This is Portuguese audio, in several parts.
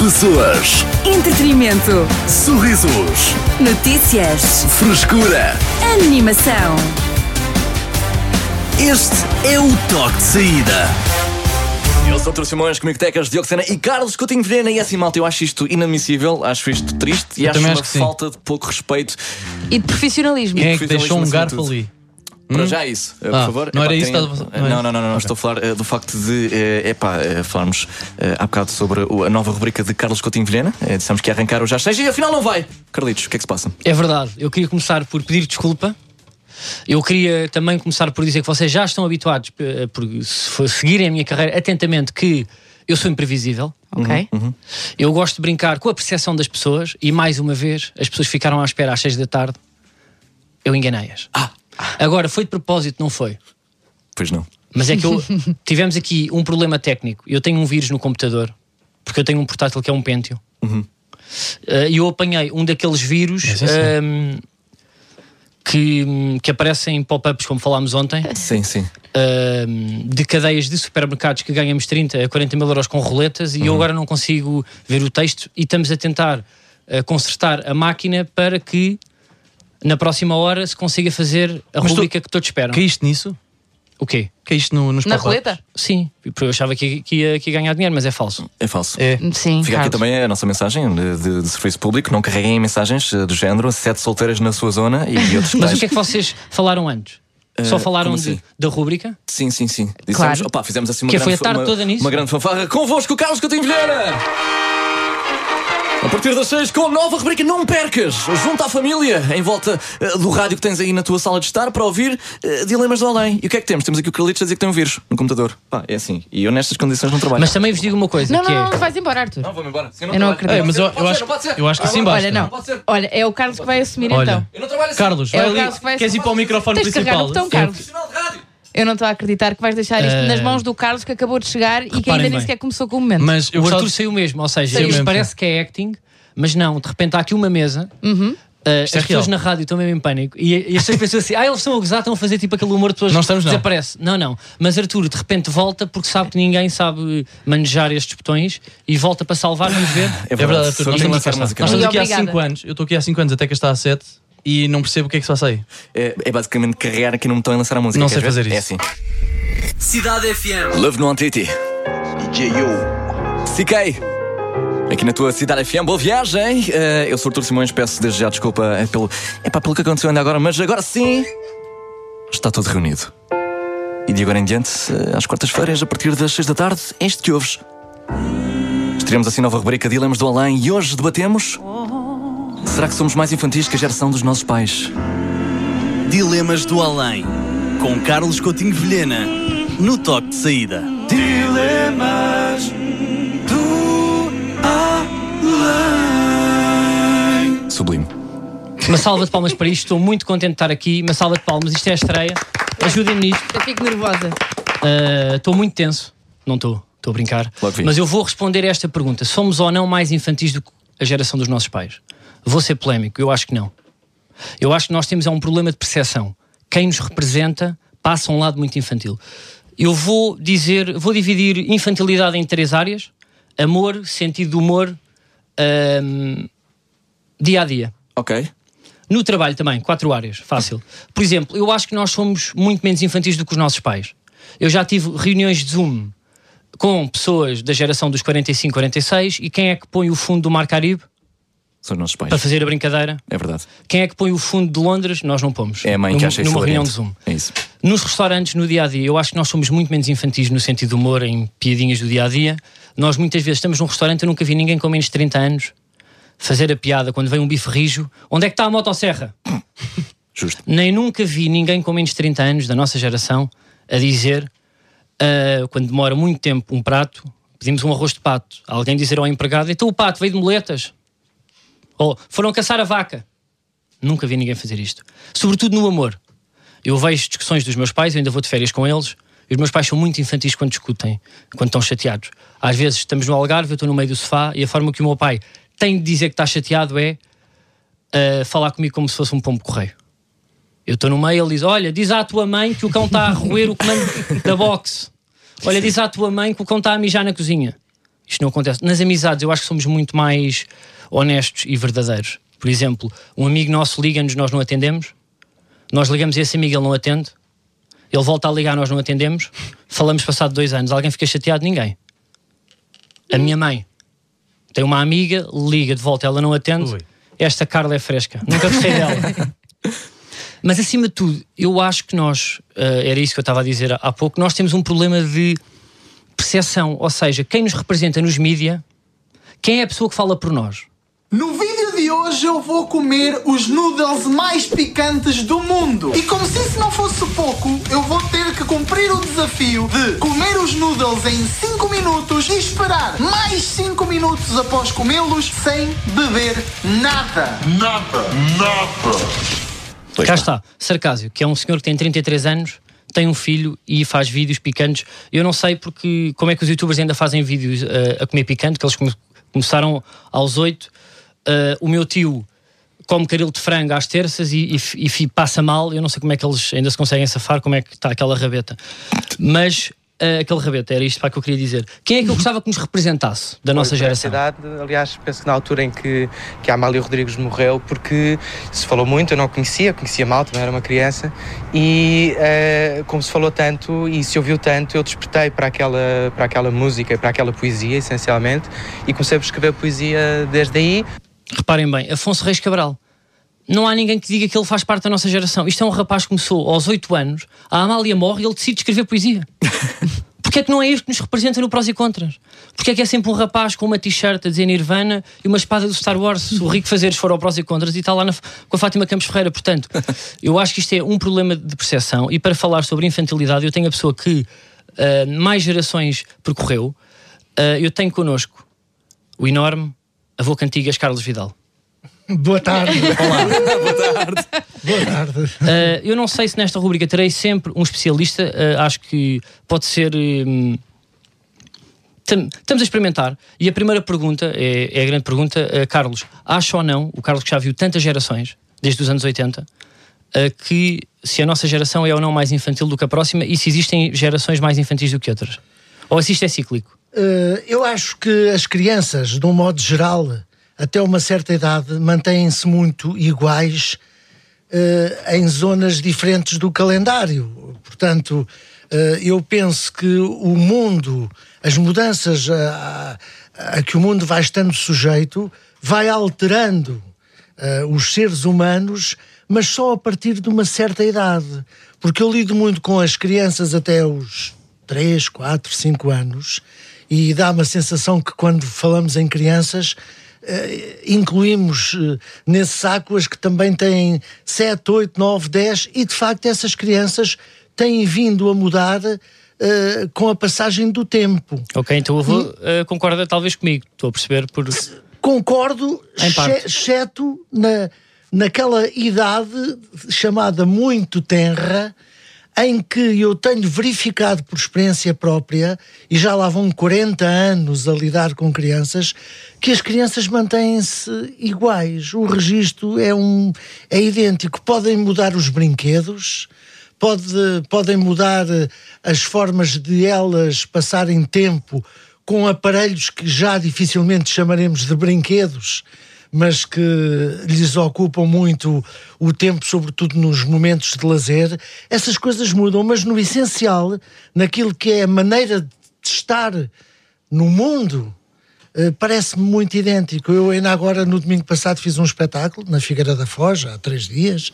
Pessoas, Entretenimento. sorrisos, Notícias. frescura. Animação. Este é o toque de saída. Eu sou o Artur Simões, comigo Tecas, Diogo Sena e Carlos Coutinho Vilhena. E assim, malta, eu acho isto inadmissível, acho isto triste e acho uma falta de pouco respeito. E de profissionalismo. Quem é que deixou um garfo ali? Para já isso, por favor. Não era isso? Não. Estou a falar do facto de falarmos há bocado sobre a nova rubrica de Carlos Coutinho Vilhena. Dissemos que ia arrancar hoje às 6 e afinal não vai. Carlitos, o que é que se passa? É verdade, eu queria começar por pedir desculpa. Eu queria também começar por dizer que vocês já estão habituados, por seguirem a minha carreira atentamente, que eu sou imprevisível. Ok. Eu gosto de brincar com a percepção das pessoas e, mais uma vez, as pessoas ficaram à espera às 6 da tarde. Eu enganei-as. Agora, foi de propósito, não foi? Pois não. Mas é que tivemos aqui um problema técnico. Eu tenho um vírus no computador, porque eu tenho um portátil que é um Pentium. E eu apanhei um daqueles vírus que aparecem em pop-ups, como falámos ontem. Sim. De cadeias de supermercados que ganhamos 30 a 40 mil euros com roletas e eu agora não consigo ver o texto e estamos a tentar consertar a máquina para que na próxima hora se consiga fazer a rubrica que todos esperam. Caíste nisso? O quê? Caíste nos Na pop-ups? roleta? Sim, porque eu achava que ia ganhar dinheiro, mas é falso. É falso. É. Sim. Fica aqui Carlos. também a nossa mensagem de serviço público. Não carreguem mensagens do género 7 solteiras na sua zona e outros Mas tais. o que é que vocês falaram antes? Só falaram como assim? da rubrica? Sim. Dissemos, Claro. fizemos assim uma Que grande foi a tarde toda nisso? uma grande fanfarra. Convosco, Carlos Coutinho Vilhena! A partir das 6, com a nova rubrica Não Percas! Junto à família, em volta do rádio que tens aí na tua sala de estar, para ouvir Dilemas do Além. E o que é que temos? Temos aqui o Carlitos a dizer que tem um vírus no computador. É assim. E eu nestas condições não trabalho. Mas também vos digo uma coisa, Não, que não, é... não, vais embora, Arthur. Não, vou-me embora. Sim, Eu não acredito. Mas eu acho que assim basta. Olha, não. Pode ser. Olha, é o Carlos que vai assumir Olha. então. Eu não trabalho assim. Carlos, É vai o ali. Carlos que vai Queres ir para o microfone Tens de carregar principal? no botão, Carlos. Sinal de rádio. Eu não estou a acreditar que vais deixar isto nas mãos do Carlos que acabou de chegar e que Reparem ainda nem bem. sequer começou com o momento. Mas eu O gostava Arthur saiu mesmo, ou seja, Saiu isto mesmo. parece que é acting, mas não, de repente há aqui uma mesa, as pessoas real. na rádio estão mesmo em pânico e as pessoas pensam assim, eles estão a gozar, estão a fazer tipo aquele humor de pessoas Não estamos, não. desaparece. Não, mas Arthur de repente volta porque sabe que ninguém sabe manejar estes botões e volta para salvar, vamos ver. É verdade, Arthur. Sou Nós eu estamos a lançar música. nós estamos aqui há Obrigada. 5 anos. Eu estou aqui há 5 anos, até que está há 7 e não percebo o que é que se passa aí. É basicamente carregar aqui no botão e lançar a música. Não Queres sei ver? fazer É isso. assim. Cidade FM. Love no Antiti. CK. Aqui na tua Cidade FM, boa viagem. Eu sou o Artur Simões, peço desde já desculpa pelo que aconteceu ainda agora, mas agora sim está tudo reunido. E de agora em diante, às quartas-feiras, a partir das 6 da tarde, é isto que ouves. Estaremos assim nova rubrica Dilemas do Além e hoje debatemos: será que somos mais infantis que a geração dos nossos pais? Dilemas do Além. Com Carlos Coutinho Vilhena. No toque de saída. Dilemas do Além. Sublime. Uma salva de palmas para isto, estou muito contente de estar aqui, uma salva de palmas, isto é a estreia, ajudem-me nisto. Eu fico nervosa. Estou muito tenso, não estou a brincar, Logo vi. mas eu vou responder a esta pergunta: somos ou não mais infantis do que a geração dos nossos pais? Vou ser polémico, eu acho que não. Eu acho que nós temos um problema de percepção. Quem nos representa passa um lado muito infantil. Eu vou dividir infantilidade em 3 áreas: amor, sentido de humor, dia a dia. Ok. No trabalho também, 4 áreas, fácil. Por exemplo, eu acho que nós somos muito menos infantis do que os nossos pais. Eu já tive reuniões de Zoom com pessoas da geração dos 45, 46 e quem é que põe o fundo do Mar Caribe São os nossos pais. para fazer a brincadeira? É verdade. Quem é que põe o fundo de Londres? Nós não pomos. É a mãe que acha isso numa reunião de hilariante. Zoom. É isso. Nos restaurantes, no dia-a-dia, eu acho que nós somos muito menos infantis no sentido de humor, em piadinhas do dia-a-dia. Nós muitas vezes estamos num restaurante, eu nunca vi ninguém com menos de 30 anos fazer a piada quando vem um bife rijo. Onde é que está a motosserra? Justo. Nem nunca vi ninguém com menos de 30 anos da nossa geração a dizer, quando demora muito tempo um prato, pedimos um arroz de pato, alguém dizer ao empregado: então o pato veio de moletas. Ou foram caçar a vaca. Nunca vi ninguém fazer isto. Sobretudo no amor. Eu vejo discussões dos meus pais, eu ainda vou de férias com eles, e os meus pais são muito infantis quando discutem, quando estão chateados. Às vezes estamos no Algarve, eu estou no meio do sofá, e a forma que o meu pai tem de dizer que está chateado é falar comigo como se fosse um pombo-correio. Eu estou no meio, ele diz: olha, diz à tua mãe que o cão está a roer o comando da boxe. Olha, diz à tua mãe que o cão está a mijar na cozinha. isto não acontece. Nas amizades eu acho que somos muito mais honestos e verdadeiros. Por exemplo, um amigo nosso liga-nos, nós não atendemos. Nós ligamos a esse amigo, ele não atende. Ele volta a ligar, nós não atendemos. Falamos passado 2 anos. Alguém fica chateado? Ninguém. A minha mãe tem uma amiga, liga de volta, ela não atende. Esta Carla é fresca. Nunca gostei dela. Mas acima de tudo, eu acho que nós, era isso que eu estava a dizer há pouco, nós temos um problema de percepção. Ou seja, quem nos representa nos mídia, quem é a pessoa que fala por nós? No vídeo de hoje eu vou comer os noodles mais picantes do mundo. E como se isso não fosse pouco, eu vou ter que cumprir o desafio de comer os noodles em 5 minutos e esperar mais 5 minutos após comê-los sem beber nada. Cá está, Sarcásio, que é um senhor que tem 33 anos, tem um filho e faz vídeos picantes. Eu não sei como é que os youtubers ainda fazem vídeos a comer picante, que eles começaram aos 8. O meu tio come caril de frango às terças e passa mal. Eu não sei como é que eles ainda se conseguem safar, como é que está aquela rabeta. Mas aquele rabeta, era isto para que eu queria dizer. Quem é que eu gostava que nos representasse da nossa geração? Aliás, penso que na altura em que a Amália Rodrigues morreu, porque se falou muito, eu não conhecia mal, também era uma criança, e como se falou tanto e se ouviu tanto, eu despertei para aquela música, para aquela poesia, essencialmente, e comecei a escrever poesia desde aí. Reparem bem, Afonso Reis Cabral. Não há ninguém que diga que ele faz parte da nossa geração. Isto é um rapaz que começou aos 8 anos, a Amália morre e ele decide escrever poesia. Porquê é que não é isto que nos representa no Prós e Contras? Porquê é que é sempre um rapaz com uma t-shirt a dizer Nirvana e uma espada do Star Wars? O Rico Fazeres for ao Prós e Contras e está lá com a Fátima Campos Ferreira. Portanto, eu acho que isto é um problema de percepção. E para falar sobre infantilidade, eu tenho a pessoa que mais gerações percorreu. Eu tenho connosco o enorme avô Cantigas Carlos Vidal. Boa tarde. Olá. Boa tarde. Boa tarde. Eu não sei se nesta rubrica terei sempre um especialista. Acho que pode ser... Estamos a experimentar. E a primeira pergunta, é a grande pergunta, Carlos, acha ou não, o Carlos que já viu tantas gerações, desde os anos 80, que se a nossa geração é ou não mais infantil do que a próxima e se existem gerações mais infantis do que outras? Ou se isto é cíclico? Eu acho que as crianças, de um modo geral, até uma certa idade, mantêm-se muito iguais em zonas diferentes do calendário. Portanto, eu penso que o mundo, as mudanças a que o mundo vai estando sujeito, vai alterando os seres humanos, mas só a partir de uma certa idade. Porque eu lido muito com as crianças até os 3, 4, 5 anos e dá-me a sensação que quando falamos em crianças incluímos nesse saco as que também têm 7, 8, 9, 10 e de facto essas crianças têm vindo a mudar com a passagem do tempo. Ok, então o avô concorda talvez comigo, estou a perceber por... Concordo, exceto naquela idade chamada muito tenra, em que eu tenho verificado por experiência própria, e já lá vão 40 anos a lidar com crianças, que as crianças mantêm-se iguais. O registro é idêntico. Podem mudar os brinquedos, podem mudar as formas de elas passarem tempo com aparelhos que já dificilmente chamaremos de brinquedos, mas que lhes ocupam muito o tempo, sobretudo nos momentos de lazer. Essas coisas mudam, mas no essencial, naquilo que é a maneira de estar no mundo, parece-me muito idêntico. Eu ainda agora, no domingo passado, fiz um espetáculo na Figueira da Foz, há 3 dias,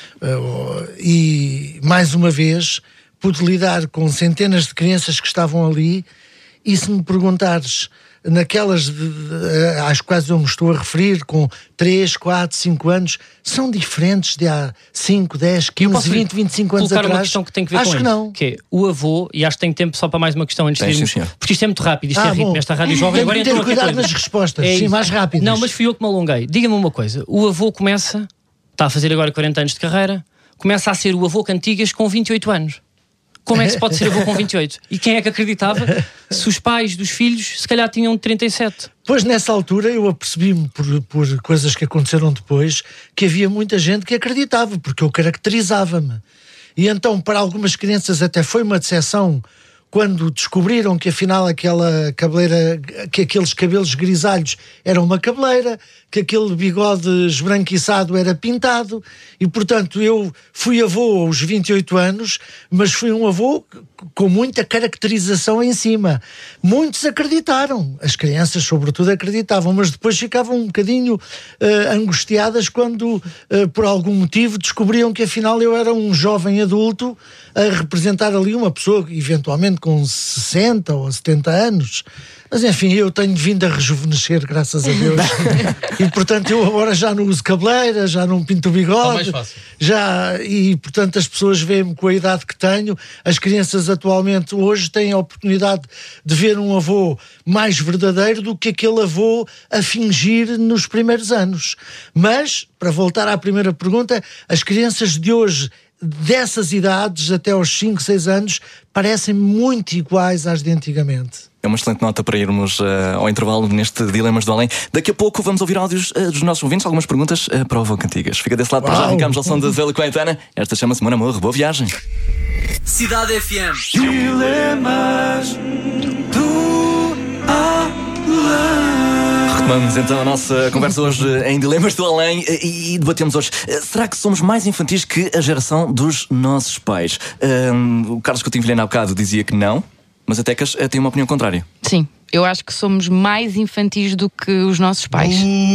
e mais uma vez pude lidar com centenas de crianças que estavam ali, e se me perguntares... naquelas às quais eu me estou a referir, com 3, 4, 5 anos, são diferentes de há 5, 10, 15, 20, 25 anos atrás. Uma questão que tem que ver acho com que isso, não. que é o avô, e acho que tenho tempo só para mais uma questão antes de irmos, porque isto é muito rápido, isto é ritmo, esta rádio jovem. Agora ter cuidado nas respostas, sim, mais rápidas. Não, mas fui eu que me alonguei. Diga-me uma coisa, o avô começa, está a fazer agora 40 anos de carreira, começa a ser o avô Cantigas com 28 anos. Como é que se pode ser avô com 28? E quem é que acreditava se os pais dos filhos se calhar tinham 37? Pois nessa altura eu apercebi-me por coisas que aconteceram depois que havia muita gente que acreditava, porque eu caracterizava-me. E então para algumas crianças até foi uma decepção quando descobriram que afinal aquela cabeleira, que aqueles cabelos grisalhos eram uma cabeleira, que aquele bigode esbranquiçado era pintado, e portanto eu fui avô aos 28 anos, mas fui um avô com muita caracterização em cima. Muitos acreditaram, as crianças sobretudo acreditavam, mas depois ficavam um bocadinho angustiadas quando por algum motivo descobriam que afinal eu era um jovem adulto a representar ali uma pessoa eventualmente com 60 ou 70 anos. Mas enfim, eu tenho vindo a rejuvenescer, graças a Deus. E portanto eu agora já não uso cabeleira, já não pinto o bigode. E portanto as pessoas veem-me com a idade que tenho. As crianças atualmente hoje têm a oportunidade de ver um avô mais verdadeiro do que aquele avô a fingir nos primeiros anos. Mas, para voltar à primeira pergunta, as crianças de hoje, dessas idades, até aos 5, 6 anos, parecem muito iguais às de antigamente. É uma excelente nota para irmos ao intervalo neste Dilemas do Além. Daqui a pouco vamos ouvir áudios dos nossos ouvintes, algumas perguntas para o Avô Cantigas. Fica desse lado, para já arrancamos ao som da Zélia Quintana. Esta chama-se Mon Amour. Boa viagem. Cidade FM. Dilemas do Além. Retomamos então a nossa conversa hoje em Dilemas do Além e debatemos hoje. Será que somos mais infantis que a geração dos nossos pais? O Carlos Coutinho Vilhena há bocado dizia que não, mas a Tecas tem uma opinião contrária. Sim, eu acho que somos mais infantis do que os nossos pais.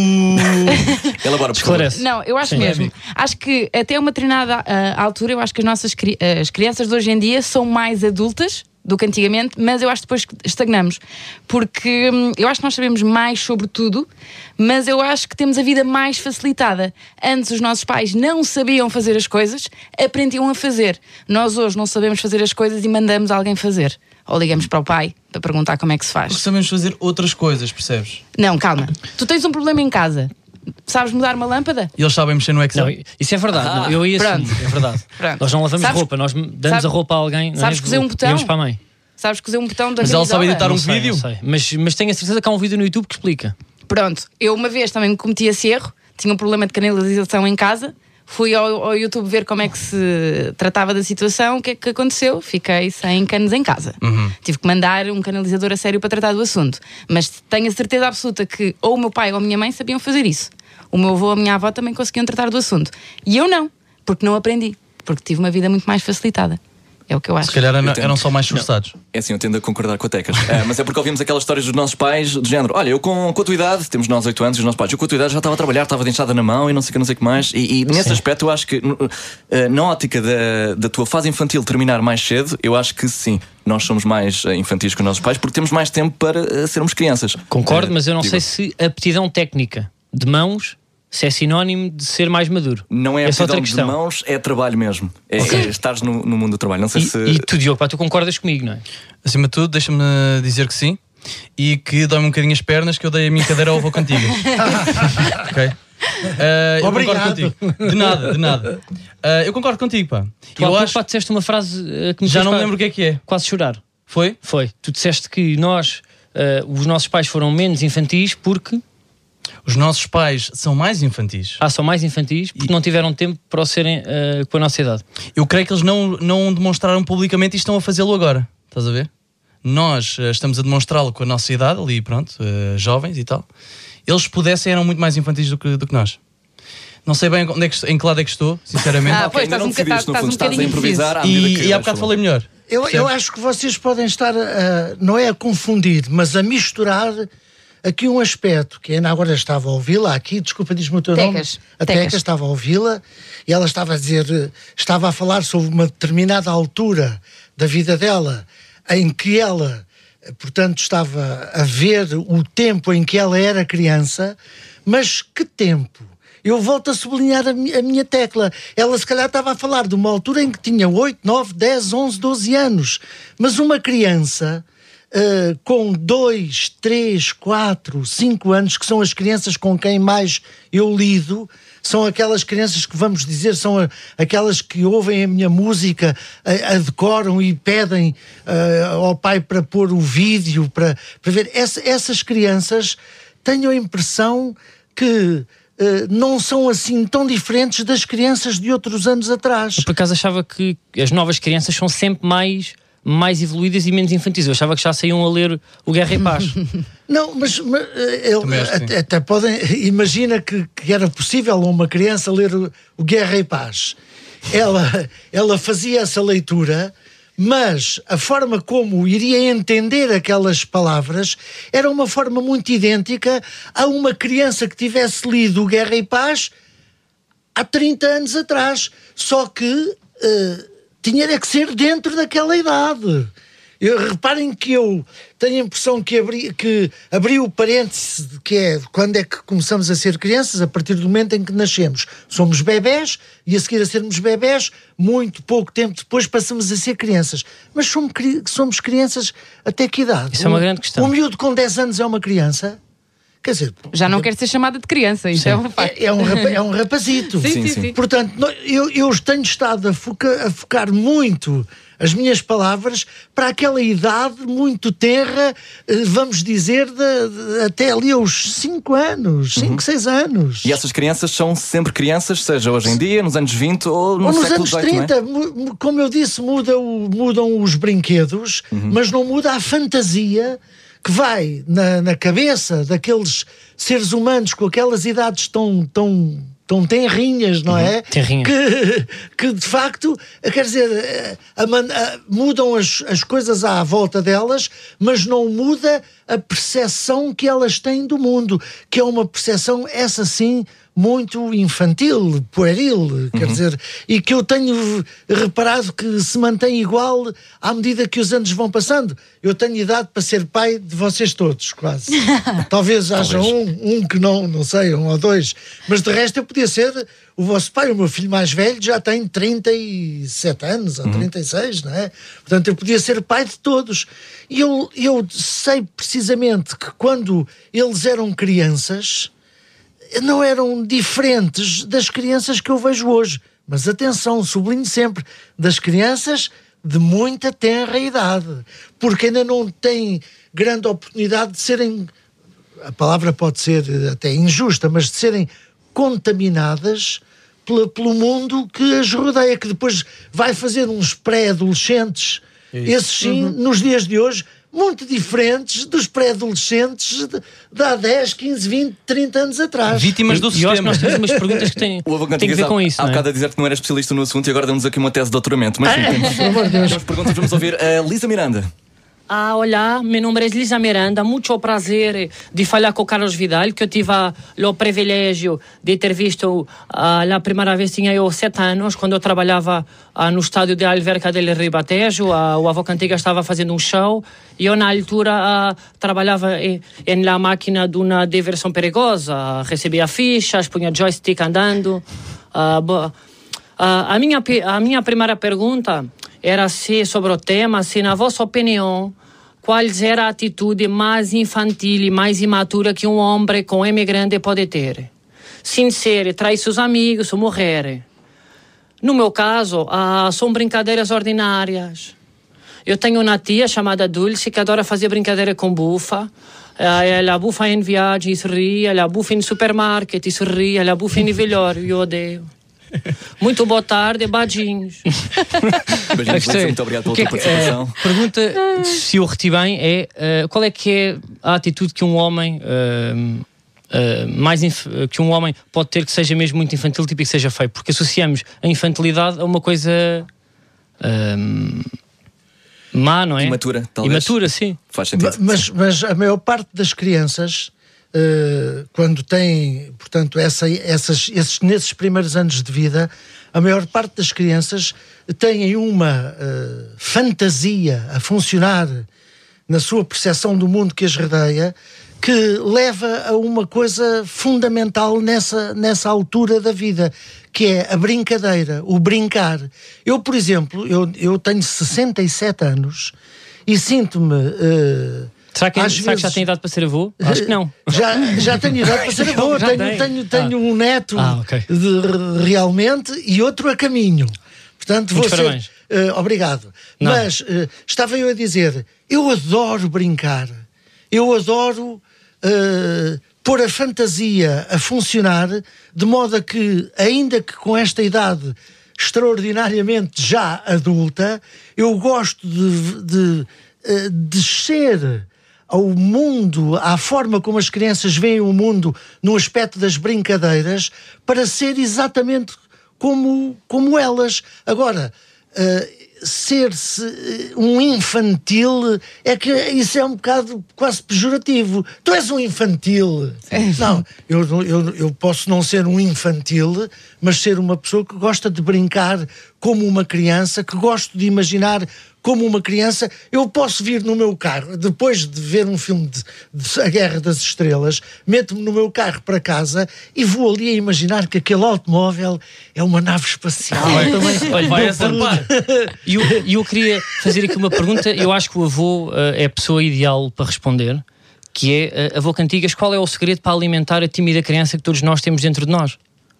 Elabora, por favor. Não, eu acho mesmo. Acho que até uma determinada altura, eu acho que as crianças de hoje em dia são mais adultas do que antigamente, mas eu acho que depois estagnamos. Porque eu acho que nós sabemos mais sobre tudo, mas eu acho que temos a vida mais facilitada. Antes os nossos pais não sabiam fazer as coisas, aprendiam a fazer. Nós hoje não sabemos fazer as coisas e mandamos alguém fazer. Ou ligamos para o pai para perguntar como é que se faz. Sabemos fazer outras coisas, percebes? Não, calma. Tu tens um problema em casa. Sabes mudar uma lâmpada? E eles sabem mexer no Excel. Não, isso é verdade. Não, eu ia assim, é verdade. Nós não lavamos roupa, nós damos a roupa a alguém. Sabes cozer um botão? Para a mãe. Sabes cozer um botão da Mas ela sabe editar um vídeo? Não sei. Mas tenho a certeza que há um vídeo no YouTube que explica. Pronto, eu uma vez também cometi esse erro. Tinha um problema de canalização em casa. Fui ao YouTube ver como é que se tratava da situação. O que é que aconteceu? Fiquei sem canos em casa. Tive que mandar um canalizador a sério para tratar do assunto. Mas tenho a certeza absoluta que ou o meu pai ou a minha mãe sabiam fazer isso. O meu avô ou a minha avó também conseguiam tratar do assunto. E eu não, porque não aprendi. Porque tive uma vida muito mais facilitada. É o que eu acho. Se calhar eram só mais esforçados. É assim, eu tendo a concordar com a Tecas. Mas é porque ouvimos aquelas histórias dos nossos pais, do género: olha, eu com a tua idade, temos nós 8 anos, e os nossos pais, eu com a tua idade já estava a trabalhar, estava de enxada na mão e não sei o que mais. E nesse aspecto, eu acho que, na ótica da tua fase infantil terminar mais cedo, eu acho que sim, nós somos mais infantis que os nossos pais, porque temos mais tempo para sermos crianças. Concordo, mas eu não sei se a aptidão técnica de mãos se é sinónimo de ser mais maduro. Não é aptidão de mãos, é trabalho mesmo. É estares no mundo do trabalho. Não sei se... E tu, Diogo, tu concordas comigo, não é? Acima de tudo, deixa-me dizer que sim. E que dói-me um bocadinho as pernas, que eu dei a minha cadeira ao Avô Cantigas. Ok? Eu concordo contigo. De nada. Eu concordo contigo, pá. Tu acho... disseste uma frase que me já não me lembro o que é. Quase chorar. Foi? Foi. Tu disseste que os nossos pais foram menos infantis porque... Os nossos pais são mais infantis. São mais infantis porque não tiveram tempo para o serem com a nossa idade. Eu creio que eles não demonstraram publicamente e estão a fazê-lo agora. Estás a ver? Nós estamos a demonstrá-lo com a nossa idade, ali pronto, jovens e tal. Eles, se pudessem, eram muito mais infantis do que nós. Não sei bem em que lado é que estou, sinceramente. Pois, estás um bocadinho a improvisar. E há bocado falei melhor. Eu acho que vocês podem estar, não é a confundir, mas a misturar aqui um aspecto que ainda agora estava a ouvi-la aqui, desculpa, diz-me o teu nome. A Tecas estava a ouvi-la e ela estava a falar sobre uma determinada altura da vida dela em que ela, portanto, estava a ver o tempo em que ela era criança, mas que tempo? Eu volto a sublinhar a minha tecla. Ela se calhar estava a falar de uma altura em que tinha 8, 9, 10, 11, 12 anos, mas uma criança... com 2, 3, 4, 5 anos, que são as crianças com quem mais eu lido, são aquelas crianças que, vamos dizer, são aquelas que ouvem a minha música, a decoram e pedem ao pai para pôr o vídeo, para ver. Essas crianças, tenho a impressão que não são assim tão diferentes das crianças de outros anos atrás. Eu, por acaso, achava que as novas crianças são sempre mais mais evoluídas e menos infantis. Eu achava que já saíam a ler o Guerra e Paz. Não, mas até podem. Imagina que era possível a uma criança ler o Guerra e Paz. Ela fazia essa leitura, mas a forma como iria entender aquelas palavras era uma forma muito idêntica a uma criança que tivesse lido o Guerra e Paz há 30 anos atrás. Só que tinha que ser dentro daquela idade. Reparem que eu tenho a impressão que abri o parêntese, que é quando é que começamos a ser crianças, a partir do momento em que nascemos. Somos bebés e a seguir a sermos bebés, muito pouco tempo depois passamos a ser crianças. Mas somos crianças até que idade? Isso é uma grande questão. Um miúdo com 10 anos é uma criança? Quer dizer, já não quer ser chamada de criança, isso é um facto. É um rapazito. Sim. Portanto, eu tenho estado a focar muito as minhas palavras para aquela idade muito tenra, vamos dizer, até ali aos 5 anos, 5, 6 anos. E essas crianças são sempre crianças, seja hoje em dia, nos anos 20 ou no século XVIII, anos 30, não é? Como eu disse, mudam os brinquedos, mas não muda a fantasia que vai na cabeça daqueles seres humanos com aquelas idades tão tenrinhas, não é? Tenrinhas. Que de facto, quer dizer, mudam as coisas à volta delas, mas não muda a percepção que elas têm do mundo, que é uma percepção, essa sim, muito infantil, pueril, quer dizer, e que eu tenho reparado que se mantém igual à medida que os anos vão passando. Eu tenho idade para ser pai de vocês todos, quase. Talvez haja um que não sei, 1 ou 2, mas de resto eu podia ser o vosso pai. O meu filho mais velho já tem 37 anos, ou 36, não é? Portanto, eu podia ser pai de todos. E eu sei precisamente que quando eles eram crianças, não eram diferentes das crianças que eu vejo hoje. Mas atenção, sublinho sempre, das crianças de muita tenra idade, porque ainda não têm grande oportunidade de serem, a palavra pode ser até injusta, mas de serem contaminadas pelo mundo que as rodeia, que depois vai fazer uns pré-adolescentes, esses sim, nos dias de hoje, muito diferentes dos pré-adolescentes de há 10, 15, 20, 30 anos atrás. Vítimas do sistema. Eu acho que nós temos umas perguntas que têm que ver com isso. Há bocado a dizer que não era especialista no assunto e agora damos aqui uma tese de doutoramento. Mas sim, temos perguntas, vamos ouvir a Lisa Miranda. Olá, meu nome é Lisa Miranda, muito prazer de falar com o Carlos Vidal, que eu tive o privilégio de ter visto a primeira vez, tinha eu 7 anos, quando eu trabalhava no estádio de Alverca del Ribatejo. O Avó Cantiga estava fazendo um show e eu na altura trabalhava na máquina de uma diversão perigosa, recebia fichas, punha joystick andando. A minha primeira pergunta era sobre o tema, se na vossa opinião, qual era a atitude mais infantil e mais imatura que um homem com M grande pode ter? Sincero, trair seus amigos ou morrer? No meu caso, são brincadeiras ordinárias. Eu tenho uma tia chamada Dulce que adora fazer brincadeira com bufa. Ela bufa em viagem e se ri, ela bufa em supermarket e se ri, ela bufa em velório e eu odeio. Muito boa tarde, badinhos. Muito obrigado pela tua participação. Pergunta, se eu reti bem, qual é que é a atitude que um homem que um homem pode ter que seja mesmo muito infantil, tipo que seja feio? Porque associamos a infantilidade a uma coisa má, não é? Imatura, talvez. Imatura, sim. Faz sentido. Mas a maior parte das crianças, quando têm, portanto, nesses primeiros anos de vida, a maior parte das crianças têm uma fantasia a funcionar na sua percepção do mundo que as rodeia, que leva a uma coisa fundamental nessa altura da vida, que é a brincadeira, o brincar. Eu, por exemplo, eu tenho 67 anos e sinto-me... Será que já tem idade para ser avô? Acho que não. Já tenho idade para ser avô. Tenho um neto realmente e outro a caminho. Portanto, vou ser... obrigado. Não. Mas estava eu a dizer, eu adoro brincar. Eu adoro pôr a fantasia a funcionar, de modo a que, ainda que com esta idade extraordinariamente já adulta, eu gosto de descer ao mundo, à forma como as crianças veem o mundo no aspecto das brincadeiras, para ser exatamente como elas. Agora, ser-se um infantil, é que isso é um bocado quase pejorativo. Tu és um infantil. Não, eu posso não ser um infantil, mas ser uma pessoa que gosta de brincar como uma criança, que gosto de imaginar como uma criança. Eu posso vir no meu carro, depois de ver um filme de A Guerra das Estrelas, meto-me no meu carro para casa e vou ali a imaginar que aquele automóvel é uma nave espacial. Olha, vai acertar. E eu queria fazer aqui uma pergunta. Eu acho que o avô é a pessoa ideal para responder, que é, avô Cantigas, qual é o segredo para alimentar a tímida criança que todos nós temos dentro de nós?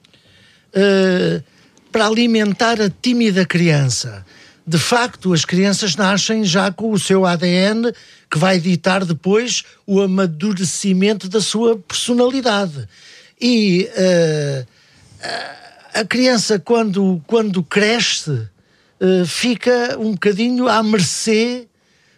Para alimentar a tímida criança, de facto, as crianças nascem já com o seu ADN, que vai ditar depois o amadurecimento da sua personalidade. E a criança, quando cresce, fica um bocadinho à mercê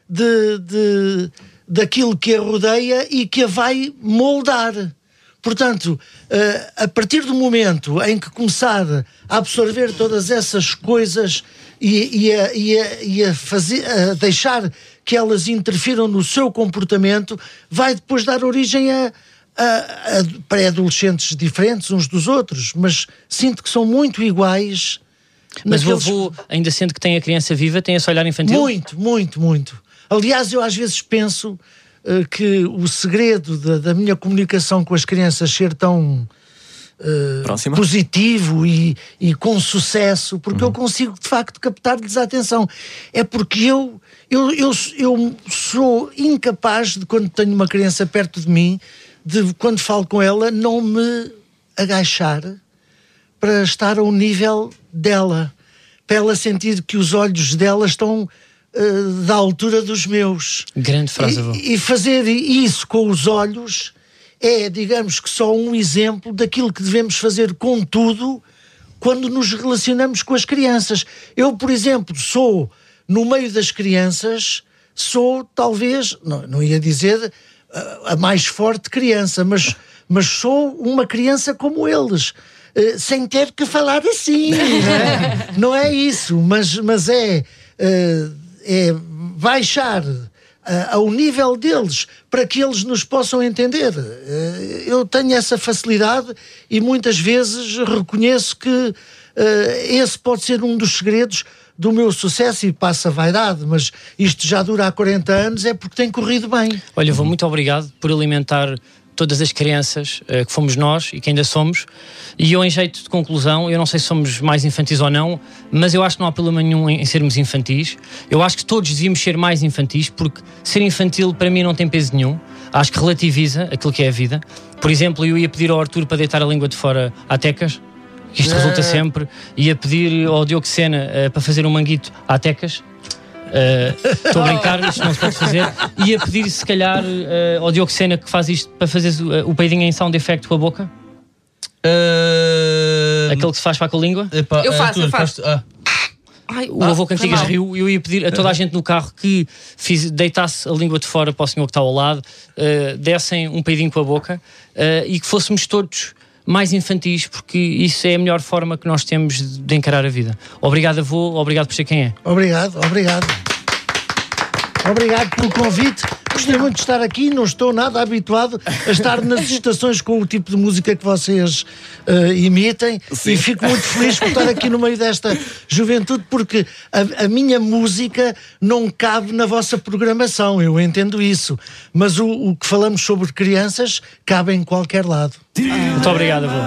daquilo que a rodeia e que a vai moldar. Portanto, a partir do momento em que começar a absorver todas essas coisas e a deixar que elas interfiram no seu comportamento, vai depois dar origem a pré-adolescentes diferentes uns dos outros, mas sinto que são muito iguais. Mas o avô, ainda sendo que tem a criança viva, tem esse olhar infantil? Muito. Aliás, eu às vezes penso que o segredo da minha comunicação com as crianças ser tão positivo e com sucesso, porque eu consigo de facto captar-lhes a atenção, é porque eu sou incapaz de, quando tenho uma criança perto de mim, de quando falo com ela, não me agachar para estar ao nível dela, para ela sentir que os olhos dela estão da altura dos meus. Grande frase, avô. E fazer isso com os olhos é, digamos que, só um exemplo daquilo que devemos fazer com tudo quando nos relacionamos com as crianças. Eu, por exemplo, sou, no meio das crianças, sou talvez, não ia dizer a mais forte criança, mas sou uma criança como eles, sem ter que falar assim. Não é isso, mas é baixar ao nível deles, para que eles nos possam entender. Eu tenho essa facilidade e muitas vezes reconheço que esse pode ser um dos segredos do meu sucesso, e passa a vaidade, mas isto já dura há 40 anos, é porque tem corrido bem. Olha, avô, muito obrigado por alimentar todas as crianças que fomos nós e que ainda somos. E eu, em jeito de conclusão, eu não sei se somos mais infantis ou não, mas eu acho que não há problema nenhum em sermos infantis. Eu acho que todos devíamos ser mais infantis, porque ser infantil para mim não tem peso nenhum. Acho que relativiza aquilo que é a vida. Por exemplo, eu ia pedir ao Arthur para deitar a língua de fora à Tecas, que isto resulta sempre. Ia pedir ao Diogo Sena para fazer um manguito à Tecas. Estou a brincar, isto não se pode fazer. Ia pedir, se calhar, ao Diogo Sena, que faz isto, para fazer o peidinho em sound effect com a boca. Aquele que se faz para com a língua. Eu faço. Ai, o avô Cantigas riu. Eu ia pedir a toda a gente no carro que deitasse a língua de fora para o senhor que está ao lado, dessem um peidinho com a boca, e que fôssemos todos mais infantis, porque isso é a melhor forma que nós temos de encarar a vida. Obrigado, avô, obrigado por ser quem é. Obrigado. Obrigado pelo convite. Gostei muito de estar aqui, não estou nada habituado a estar nas estações com o tipo de música que vocês imitem. Sim. E fico muito feliz por estar aqui no meio desta juventude, porque a minha música não cabe na vossa programação, eu entendo isso. Mas o que falamos sobre crianças cabe em qualquer lado. Muito obrigado, avô.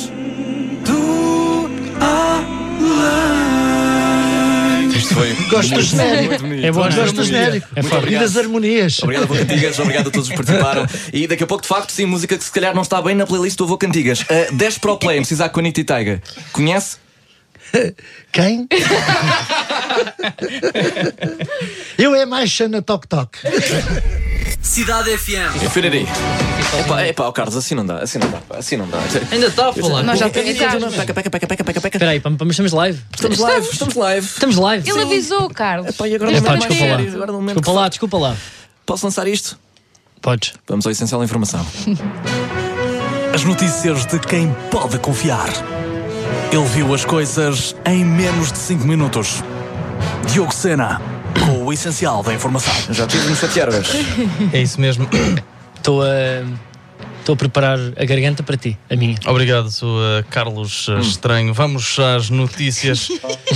Gosto do genérico. É bom, gosto do genérico. E das harmonias. Obrigado, avô Cantigas. Obrigado a todos que participaram. E daqui a pouco, de facto, sim, música que se calhar não está bem na playlist do avô Cantigas. 10 Pro Play, precisar com a Anitta e Taiga. Conhece? Quem? Eu é mais Xana Toc Toc. Cidade FM. Infinity. Epá, Carlos, assim não dá. Ainda está a falar. Nós já Peca. Espera aí, mas estamos live? Estamos live. Estamos live. Ele avisou, Carlos. Epá, e agora Epá, não desculpa lá. agora no momento Desculpa lá. Posso lançar isto? Podes. Vamos ao essencial da informação. As notícias de quem pode confiar. Ele viu as coisas em menos de 5 minutos. Diogo Sena, com o essencial da informação. Já tive nos 7 horas. É isso mesmo. Estou a preparar a garganta para ti, a minha. Obrigado, sou Carlos Estranho. Vamos às notícias.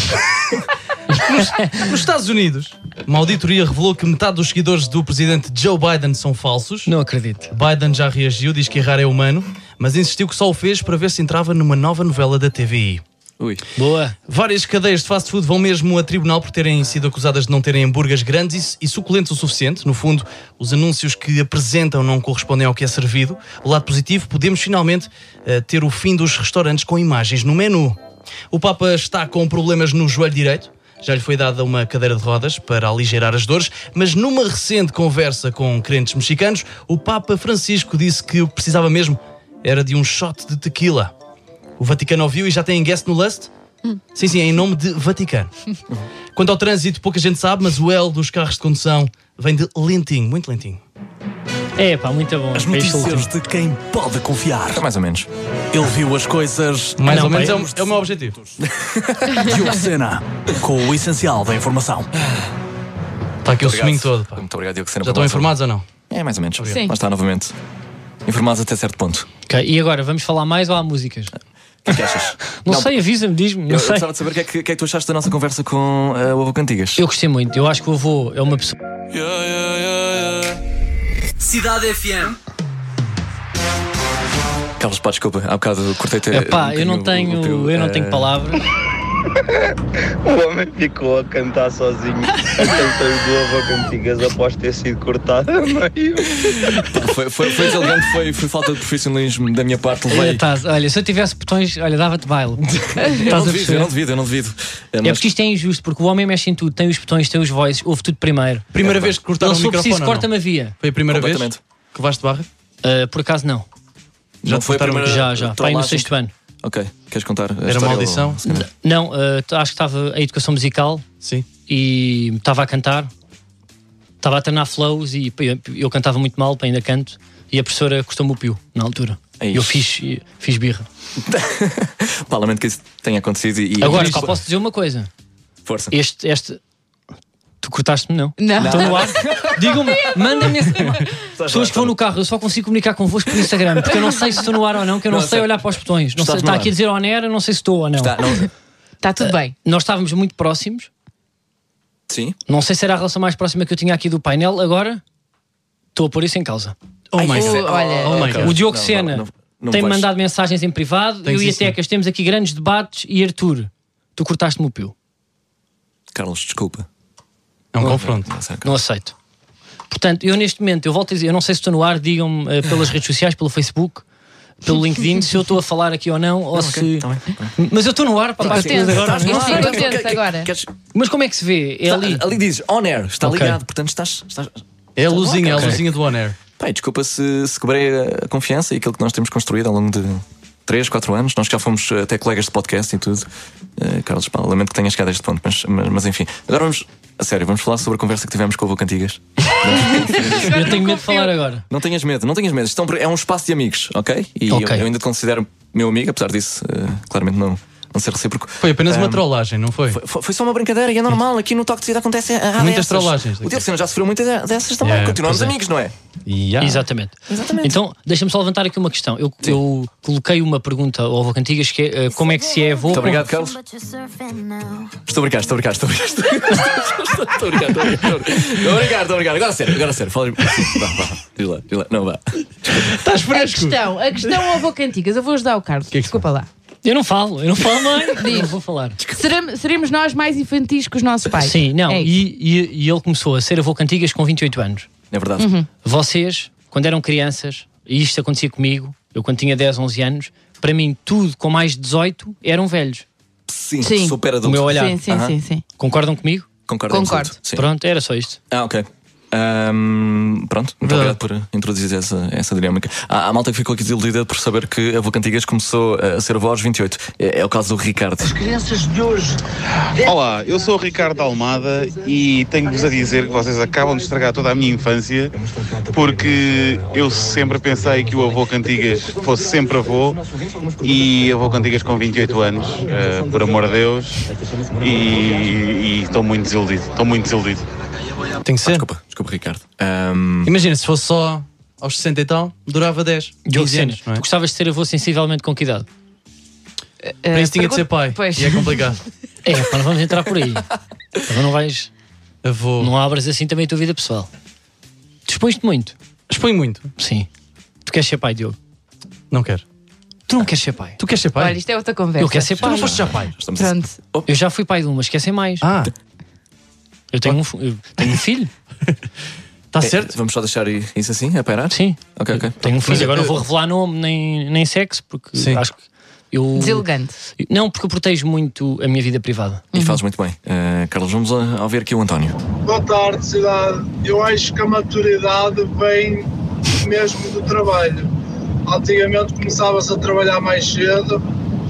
Nos Estados Unidos, uma auditoria revelou que metade dos seguidores do presidente Joe Biden são falsos. Não acredito. Biden já reagiu, diz que errar é humano, mas insistiu que só o fez para ver se entrava numa nova novela da TVI. Ui. Boa. Várias cadeias de fast food vão mesmo a tribunal por terem sido acusadas de não terem hambúrgueres grandes e suculentos o suficiente. No fundo, os anúncios que apresentam não correspondem ao que é servido. O lado positivo, podemos finalmente ter o fim dos restaurantes com imagens no menu. O Papa está com problemas no joelho direito. Já lhe foi dada uma cadeira de rodas para aligerar as dores, mas numa recente conversa com crentes mexicanos, o Papa Francisco disse que o que precisava mesmo era de um shot de tequila. O Vaticano ouviu e já tem guest no Lust? Sim, em nome de Vaticano. Quanto ao trânsito, pouca gente sabe, mas o L dos carros de condução vem de lentinho, muito lentinho. É pá, muito bom. As notícias de quem pode confiar. Mais ou menos. Ele viu as coisas... Mais Não, ou menos pai, é o meu objetivo. Diogo Sena, com o essencial da informação. Está aqui o suminho todo. Pá. Muito obrigado, Diogo Sena. Já estão informados ou não? É, mais ou menos. Sim. Lá está, novamente. Informados até certo ponto. Ok, e agora, vamos falar mais ou há músicas? O que é que achas? Não sei, avisa-me, diz-me. Eu Não sei. gostava de saber o que é que tu achaste da nossa conversa com o Avô Cantigas. Eu gostei muito. Eu acho que o avô é uma pessoa. Cidade FM. Carlos, pá, desculpa, há bocado cortei-te. Epá, eu não tenho palavras. O homem ficou a cantar sozinho a canções do Avô Cantigas após ter sido cortado a meio. Foi deselegante, foi falta de profissionalismo da minha parte. Olha, se eu tivesse botões, olha, dava-te baile. Eu não devido. É porque isto é injusto, porque o homem mexe em tudo, tem os botões, tem os voices, ouve tudo primeiro. Primeira vez que cortaram o Se for microfone preciso, corta-me a via. Foi a primeira vez que vais de barra? Por acaso não. Já foi a primeira. Já. Pai no 6º ano. Ok, queres contar? Era uma audição? Não, acho que estava a educação musical. Sim. E estava a cantar. Estava a treinar flows e eu cantava muito mal, ainda canto. E a professora cortou-me o pio, na altura. E eu fiz birra. Pá, lamento que isso tenha acontecido. Agora, só posso dizer uma coisa. Força. Tu cortaste-me, não? Não. Estou no ar. Digam-me, mandem-me. Pessoas que vão no carro, eu só consigo comunicar convosco por Instagram, porque eu não sei se estou no ar ou não, que eu não sei olhar para os botões. Não sei, está aqui a dizer on air, eu não sei se estou ou não. Está tudo bem. Nós estávamos muito próximos. Sim. Não sei se era a relação mais próxima que eu tinha aqui do painel. Agora estou a pôr isso em causa. O Diogo Sena tem-me mandado mensagens em privado. Eu e a Tecas temos aqui grandes debates. E Arthur, tu cortaste-me o pio. Carlos, desculpa. É um confronto. Não aceito. Portanto, eu neste momento, eu volto a dizer, eu não sei se estou no ar, digam-me pelas redes sociais, pelo Facebook, pelo LinkedIn, se eu estou a falar aqui ou não, ou se... Mas eu estou no ar, para as coisas agora. Mas como é que se vê? É ali. Ali dizes on air, está ligado, portanto estás... É a luzinha, do on air. Pai, desculpa se quebrei a confiança e aquilo que nós temos construído ao longo de 3, 4 anos. Nós já fomos até colegas de podcast e tudo. Carlos, pá, lamento que tenhas chegado a este ponto, mas enfim. Agora vamos, a sério, vamos falar sobre a conversa que tivemos com o Avô Cantigas. Eu tenho medo de falar agora. Não tenhas medo. Isto é um espaço de amigos, ok? E eu ainda te considero meu amigo, apesar disso, claramente não ser recíproco. Foi apenas uma trollagem, não foi? Foi só uma brincadeira e é normal. Aqui no Toque de Saída acontece muitas trollagens. O Diogo Sena já sofreu muitas dessas também. Continuamos amigos, não é? Exatamente. Então, deixa-me só levantar aqui uma questão. Eu coloquei uma pergunta ao Avô Cantigas, que é como é que se é avô. Muito obrigado, Carlos. Estou a brincar. Agora sério. Fala. Diz lá. Não, vá. Estás fresco? A questão ao Avô Cantigas. Eu vou ajudar o Carlos. Desculpa lá. Eu não falo mais. Não vou falar. Seremos nós mais infantis que os nossos pais? Sim, não. E ele começou a ser Avô Cantigas com 28 anos. É verdade. Vocês, quando eram crianças, e isto acontecia comigo, eu quando tinha 10, 11 anos, para mim tudo com mais de 18 eram velhos. Sim. Super adulto. O meu olhar. Sim. Concordam comigo? Concordo. Pronto, era só isto. Ok. Pronto, muito obrigado por introduzir essa dinâmica. Há malta que ficou aqui desiludida por saber que a Avô Cantigas começou a ser avó aos 28. É o caso do Ricardo. As crianças de hoje. Olá, eu sou o Ricardo Almada e tenho-vos a dizer que vocês acabam de estragar toda a minha infância, porque eu sempre pensei que o Avô Cantigas fosse sempre avô, e Avô Cantigas com 28 anos, por amor de Deus, e estou muito desiludido, Tem que ser. Desculpa, Ricardo. Imagina, se fosse só aos 60 e tal, durava 10, 15 anos, não é? Tu gostavas de ser avô sensivelmente com que idade? Para isso tinha de ser pai, Pois. e é complicado. Não vamos entrar por aí. Então não vais... Avô. Não abras assim também a tua vida pessoal. Dispões-te muito. Exponho muito? Sim. Tu queres ser pai, Diogo? Não quero. Tu não queres ser pai? Tu queres ser pai? Olha, isto é outra conversa. Eu quero ser pai. Tu não foste já pai? Pronto. Eu já fui pai de uma, esquecem mais. Eu tenho um filho. Está certo? Vamos só deixar isso assim, a pairar? Sim. Ok. Tenho um filho, agora não vou revelar nome nem sexo, porque acho que eu... Deselegante. Não, porque eu protejo muito a minha vida privada. E fazes muito bem. Carlos, vamos ouvir aqui o António. Boa tarde, cidade. Eu acho que a maturidade vem mesmo do trabalho. Antigamente começava-se a trabalhar mais cedo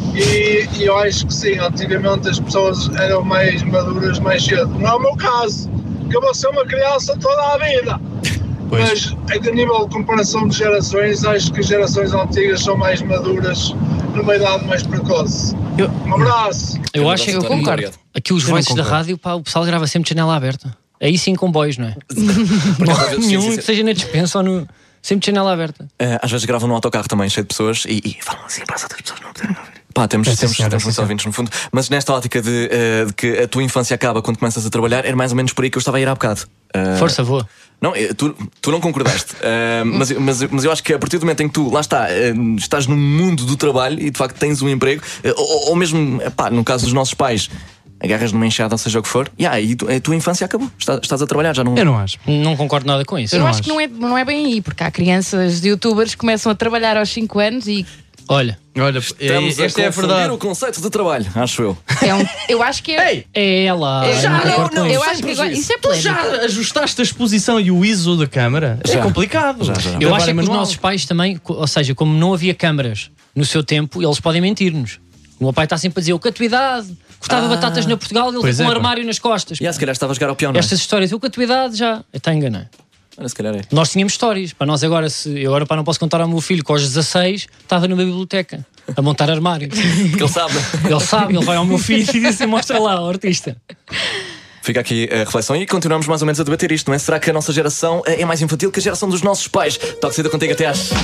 e eu acho que sim, antigamente as pessoas eram mais maduras mais cedo. Não é o meu caso, que eu vou ser uma criança toda a vida. Mas a nível de comparação de gerações, acho que as gerações antigas são mais maduras numa idade mais precoce. Um abraço. Eu acho que eu concordo. Aqui os voices da rádio, pá, o pessoal grava sempre de janela aberta. Aí sim com bois, não é? Não há nenhum que seja na dispensa ou no... Sempre de janela aberta. Às vezes gravam num autocarro também, cheio de pessoas e falam assim para as outras pessoas não poderem ouvir. Pá, temos muitos ouvintes no fundo. Mas nesta ótica de que a tua infância acaba quando começas a trabalhar, era mais ou menos por aí que eu estava a ir há bocado. Força, avô. Não, tu não concordaste. Mas eu acho que a partir do momento em que tu, lá está, estás no mundo do trabalho e de facto tens um emprego, ou mesmo, pá, no caso dos nossos pais, agarras numa enxada, ou seja o que for, e a tua infância acabou. Estás a trabalhar, já não... Eu não acho. Não concordo nada com isso. Eu acho que não é bem aí, porque há crianças de youtubers que começam a trabalhar aos 5 anos e... Olha, estamos a esta é a verdade. o conceito de trabalho, acho eu. Eu acho que é... Ei! É ela. Eu acho que isso é Tu já ajustaste a exposição e o ISO da câmara? É complicado. Eu acho que os nossos pais também, ou seja, como não havia câmaras no seu tempo, eles podem mentir-nos. O meu pai está sempre a dizer: eu com a tua idade cortava batatas na Portugal e ele com um armário nas costas. Se calhar estava a jogar ao peão, não é? Estas histórias, eu com a tua idade já está a enganar. Se calhar é. Nós tínhamos histórias. Para nós agora, eu agora não posso contar ao meu filho que aos 16 estava numa biblioteca a montar armário. Porque ele sabe. Ele vai ao meu filho e diz: mostra lá, o artista. Fica aqui a reflexão e continuamos mais ou menos a debater isto, não é? Será que a nossa geração é mais infantil que a geração dos nossos pais? Toque cedo contigo até às...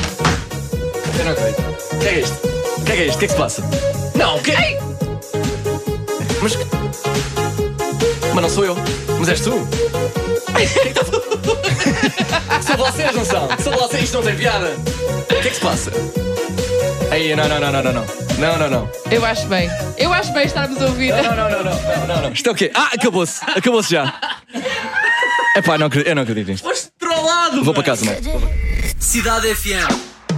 Eu não acredito. O que é isto? O que é isto? O que é que se passa? Não, o que é? Mas não sou eu. Mas és tu. São vocês, não são? São vocês, isto não tem piada. O que é que se passa? Aí, não. Não. Eu acho bem estarmos a ouvir. Não. Isto é o quê? Acabou-se já. Epá, eu não acredito nisto. Foste trollado. Vou para casa, não é? Cidade FM.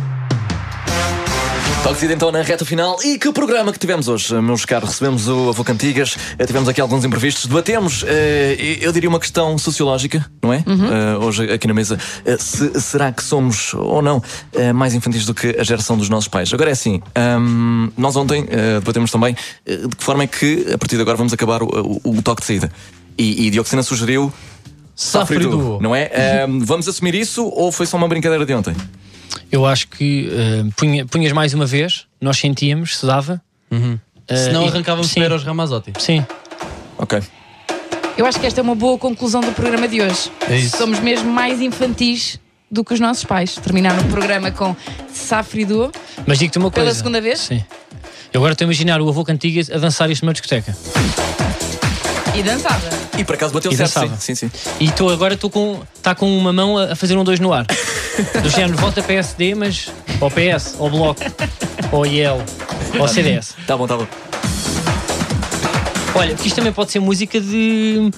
Toque então na reta final. E que programa que tivemos hoje, meus caros? Recebemos o Avô Cantigas, tivemos aqui alguns imprevistos, debatemos, eu diria, uma questão sociológica, não é? Hoje aqui na mesa, será que somos ou não mais infantis do que a geração dos nossos pais? Agora é assim, nós ontem debatemos também de que forma é que a partir de agora vamos acabar o toque de saída. E Dioxena sugeriu Safridu, não é? Vamos assumir isso ou foi só uma brincadeira de ontem? Eu acho que punhas mais uma vez, nós sentíamos, se dava. Senão arrancávamos para os Ramazotti. Sim. Ok. Eu acho que esta é uma boa conclusão do programa de hoje. É isso. Somos mesmo mais infantis do que os nossos pais. Terminaram o programa com Safridu. Mas digo-te uma coisa. Pela segunda vez? Sim. Eu agora estou a imaginar o Avô Cantigas a dançar isto numa discoteca. E dançava. E por acaso bateu certo, sim. E está com uma mão a fazer 1-2 no ar. Do género, vota PSD, mas ou PS, ou Bloco, ou IL, ou CDS. Tá bom. Olha, porque isto também pode ser música de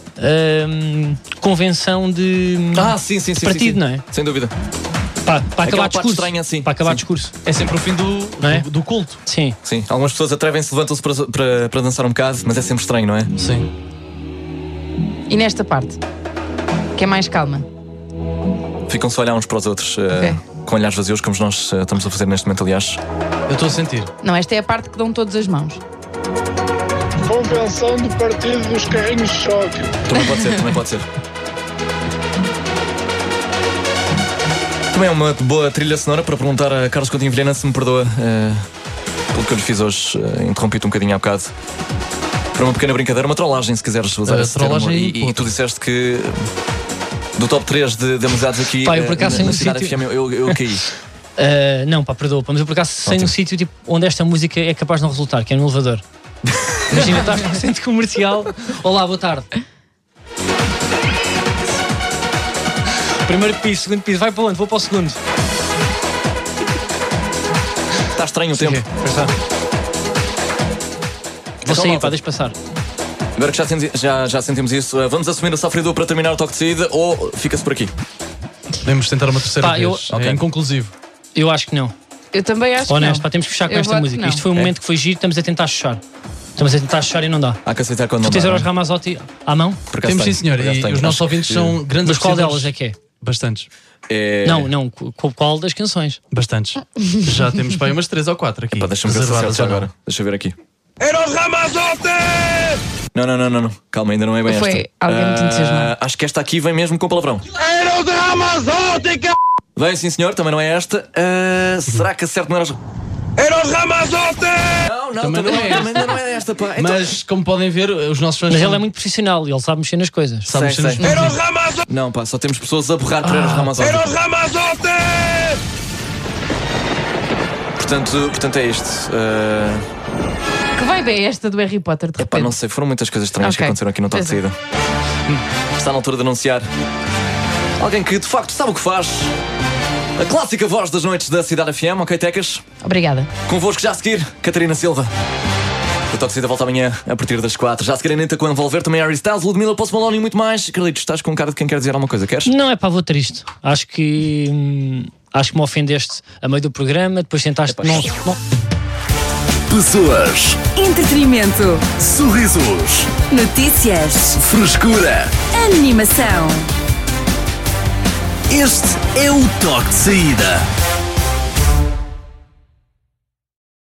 convenção de partido, não é? Sem dúvida. Para acabar discurso. Estranha, assim. Para acabar discurso. É sempre o fim do culto. Sim. Algumas pessoas atrevem-se, levantam-se para dançar um bocado, mas é sempre estranho, não é? Sim. E nesta parte? que é mais calma. Ficam-se a olhar uns para os outros, com olhares vazios, como nós estamos a fazer neste momento, aliás. Eu estou a sentir. Não, esta é a parte que dão todas as mãos. Convenção do partido dos carrinhos de choque. Também pode ser. Também é uma boa trilha sonora para perguntar a Carlos Coutinho Vilhena se me perdoa pelo que eu lhe fiz hoje. Interrompi-te um bocadinho há bocado. Para uma pequena brincadeira, uma trollagem, se quiseres usar esse termo. E tu disseste que do top 3 de amizades aqui pá, eu por acaso na Cidade FM eu caí. Não, pá, perdoa, mas eu por acaso sei um sítio tipo, onde esta música é capaz de não resultar, que é no elevador. Imagina, estás no centro comercial. Olá, boa tarde. Primeiro piso, segundo piso, vai para onde? Vou para o segundo. Está estranho o tempo. Vou sair, pá, deixa passar. Agora que já sentimos isso, vamos assumir o sofredor para terminar o toque de saída ou fica-se por aqui? Podemos tentar uma terceira vez. É inconclusivo. Eu acho que não. Eu também acho honesto, que não. Pá, temos que fechar com esta música. Isto foi um momento que foi giro, estamos a tentar fechar. E não dá. Há que aceitar quando não dá. Tu tens Eros Ramazzotti à mão? Temos sim, senhor. E os nossos ouvintes são grandes. Mas qual delas é que é? Bastantes. Não, qual das canções? Bastantes. Já temos para aí umas 3 ou 4 aqui. Deixa-me ver se acerto agora. Deixa eu ver aqui. Eros Ramazzotti! Não. Calma, ainda não é bem esta. Foi alguém muito entusiasmado. Acho que esta aqui vem mesmo com palavrão. Eros Ramazzotti! Vem sim, senhor, também não é esta. Será que acerto no Eros? Eros Ramazzotti! Não, também não é esta, pá. Mas, como podem ver, os nossos fãs. Mas ele é muito profissional e ele sabe mexer nas coisas. Sabe mexer nas coisas. Eros Ramazzotti! Não, pá, só temos pessoas a borrar por Eros Ramazzotti. Eros Ramazzotti! Portanto é isto. Que vibe é esta do Harry Potter de repente? Epá, não sei, foram muitas coisas estranhas que aconteceram aqui no toque de saída. Está na altura de anunciar alguém que de facto sabe o que faz. A clássica voz das noites da Cidade FM, ok, Tecas? Obrigada. Convosco já a seguir, Catarina Silva. O toque de saída volta amanhã a partir das 4. Já a seguir a Anitta com Envolver, também Harry Styles, Ludmilla, Post Malone e muito mais. Carlitos, estás com cara de quem quer dizer alguma coisa, queres? Não, é pá, vou triste. Acho que me ofendeste a meio do programa, depois tentaste. Não. Pessoas, entretenimento, sorrisos, notícias, frescura, animação. Este é o toque de saída.